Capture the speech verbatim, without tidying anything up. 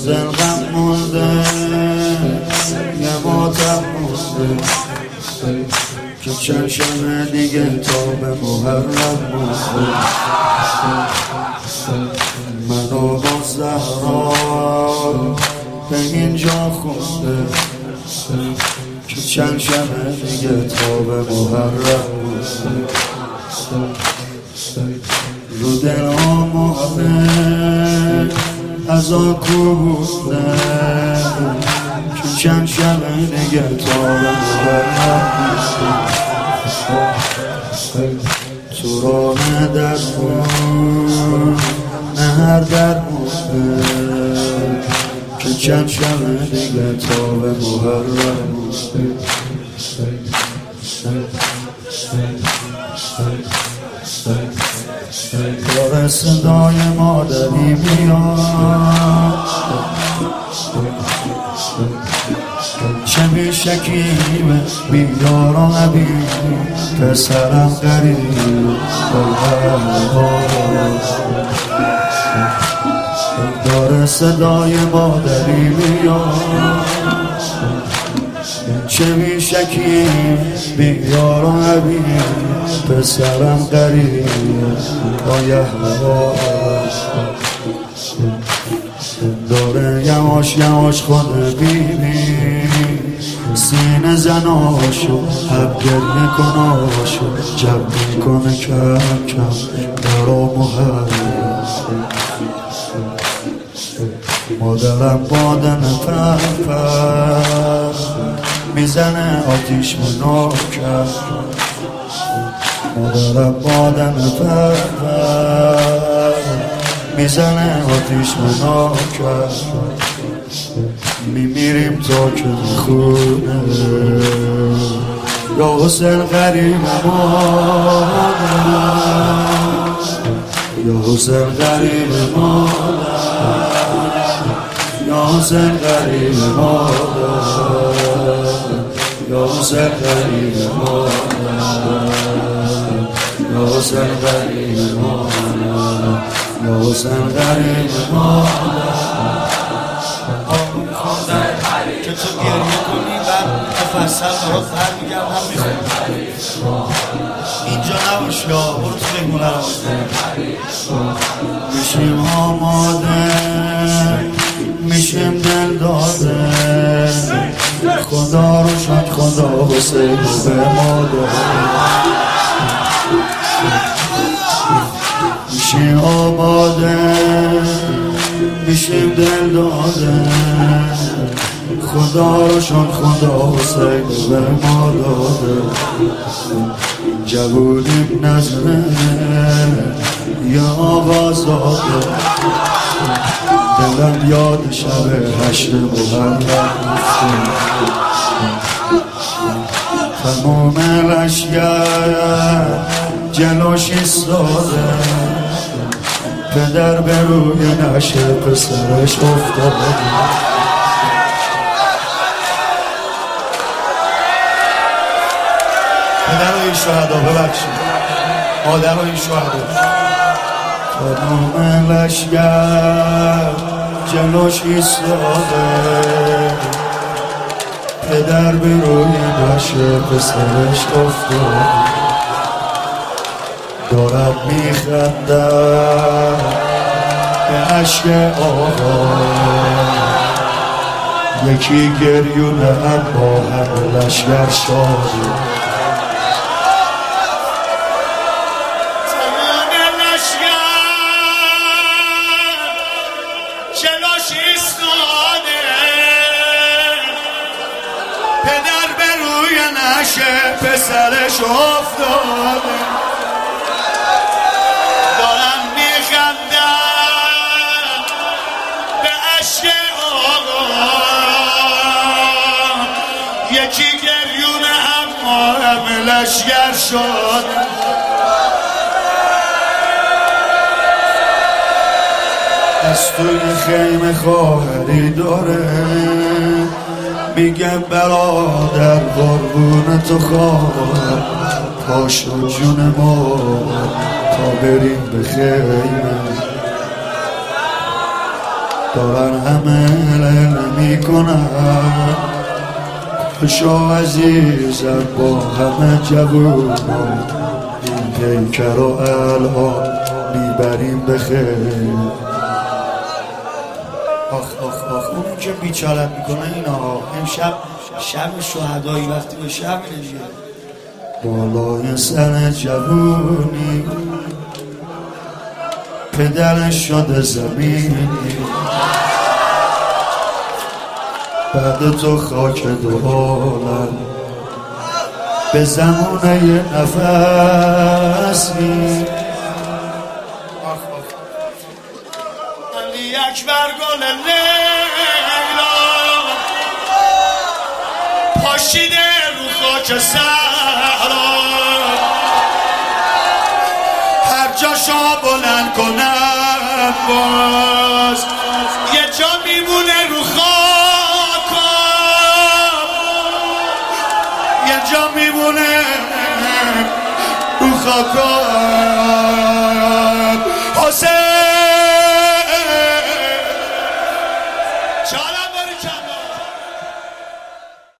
جز دل غم مونده یه ماتم مونده که چند شمه دیگه تا به محرم مونده منو با زهرا به اینجا خونده که چند شمه دیگه تا به محرم مونده رو دل آماده از آن کوبونده که چند شبه دیگه تا به محرم تو راه در کن نه هر در مونده که چند شبه دیگه تا به محرم داره صدای مادری میاد چه بی شکیبه بیدار و نبید پسرم غریب داره صدای مادری میاد چه بی شکیب بیدار و نبید پسرم غریب آیه هوا داره یواش یواش خود بیبی سینه زناشو حب گریه کناشو جب میکنه کم کم درا محرم مادرم بادن پرپر میزنه آتیش مناکر مادرم بادن پرپر میزنه آتیش مناکر میمیریم تا که خونه یا حسین غریب مادر یا حسین غریب مادر یا حسین غریب مادر یا حسین غریب مادر یا حسین غریب مادر یا حسین غریب مادر که تو گریه کنی بعد مفصل برات هر میگردم میخوام اینجا نباش یا برو تو بگونه رو میشیم آماده میشیم دل داده خدا رو شد خدا حسین به ما داده میشیم آماده میشیم دل داده خدا رو شد خدا حسین به ما داده جوونیم نظره یا آواز داده دلم یاد شب هشت محرم تمام لشگر جلوش ایستاده پدر به روی نشه پسرش افتاده پدر و این شهدا ببخشید مادر و این شهدا تمام لشگر جلوش ایستاده پدر به روی نشه پسرش افتاده دارد میخندد به عشق آقا یکی گریونه هم با هم لشگر شاده پدر به روی نشه پسرش افتاده دارم میخندم به عشق آقا یکی گریونه اما هم لشگر شد از توی خیمه خواهری داره میگه برادر قربون تو خواهر پاشو جون ما تا بریم به خیمه دارن همه نمی کنن شو عزیزم با همه جوونا این پیکر و الان میبریم به خیر. آخ آخ آخ اون که بیچارت میکنه اینا امشب شب شهدایی وقتی به شب میشه بالای سر جوونی پدرش شده زمینی بعد تو خاک دو عالم به زمانه یه نفسی علی اکبر گل لیلا پاشیده رو خاک صحرا هر جاشو بلند کنم باز یه جا میمونه رو خاکم یه جا میمونه رو خاکم حسین